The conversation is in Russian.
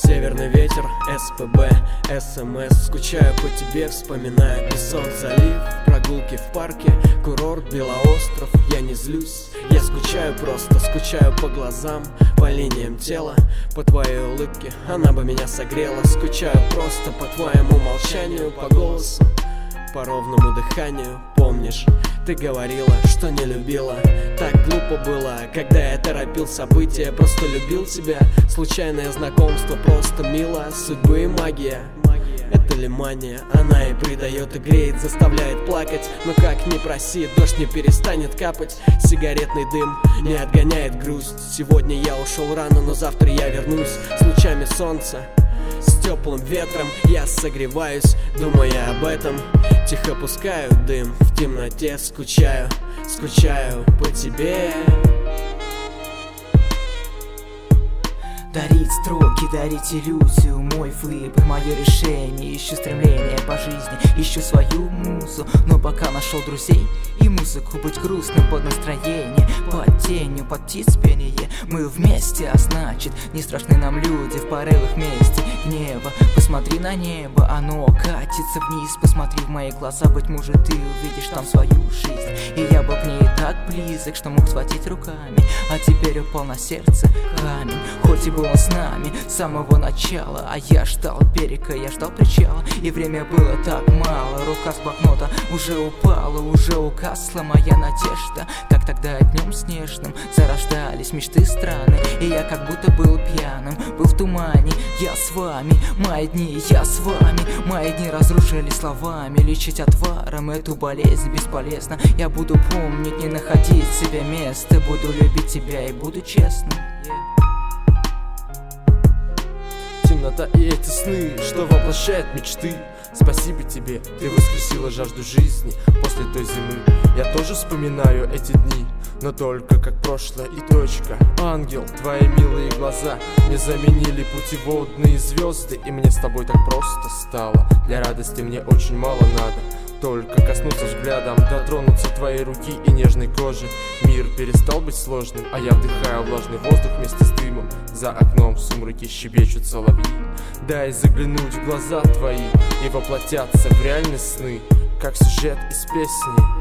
Северный ветер, СПБ, СМС. Скучаю по тебе, вспоминаю песок, залив, прогулки в парке, курорт, Белоостров. Я не злюсь, я скучаю просто, скучаю по глазам, по линиям тела, по твоей улыбке, она бы меня согрела. Скучаю просто по твоему молчанию, по голосу, по ровному дыханию. Помнишь, ты говорила, что не любила. Так глупо было, когда я торопил события. Просто любил тебя, случайное знакомство, просто мило. Судьбы и магия, это ли мания? Она и придает, и греет, заставляет плакать. Но как ни проси, дождь не перестанет капать. Сигаретный дым не отгоняет грусть. Сегодня я ушел рано, но завтра я вернусь с лучами солнца, с теплым ветром. Я согреваюсь, думая об этом. Тихо пускаю дым в темноте. Скучаю, скучаю по тебе. Дарить строки, дарить иллюзию, мой выбор, мое решение. Ищу стремление по жизни, ищу свою музу. Но пока нашел друзей и музыку, быть грустным под настроение, под тенью, под птиц пение. Мы вместе, а значит, не страшны нам люди в порывах мести гнева. Посмотри на небо, оно катится вниз. Посмотри в мои глаза, быть может, ты увидишь там свою жизнь. И я был к ней так близок, что мог схватить руками, а теперь упал на сердце камень. Хоть и был он с нами с самого начала, а я ждал берега, я ждал причала. И время было так мало, рука с блокнота уже упала, уже угасла моя надежда. Как тогда днем снежным зарождались мечты страны. И я как будто был пьяным, был в тумане. Я с вами, мои дни, я с вами. Мои дни разрушили словами, лечить отваром эту болезнь бесполезно. Я буду помнить, не находить себе места. Буду любить тебя и буду честным. Темнота и эти сны, что воплощает мечты. Спасибо тебе, ты воскресила жажду жизни после той зимы. Я тоже вспоминаю эти дни, но только как прошлое и точка. Ангел, твои милые глаза мне заменили путеводные звезды. И мне с тобой так просто стало, для радости мне очень мало надо. Только коснуться взглядом, дотронуться твоей руки и нежной кожи. Мир перестал быть сложным, а я вдыхаю влажный воздух вместе с дымом. За окном в сумраке щебечут соловьи. Дай заглянуть в глаза твои и воплотятся в реальные сны, как сюжет из песни.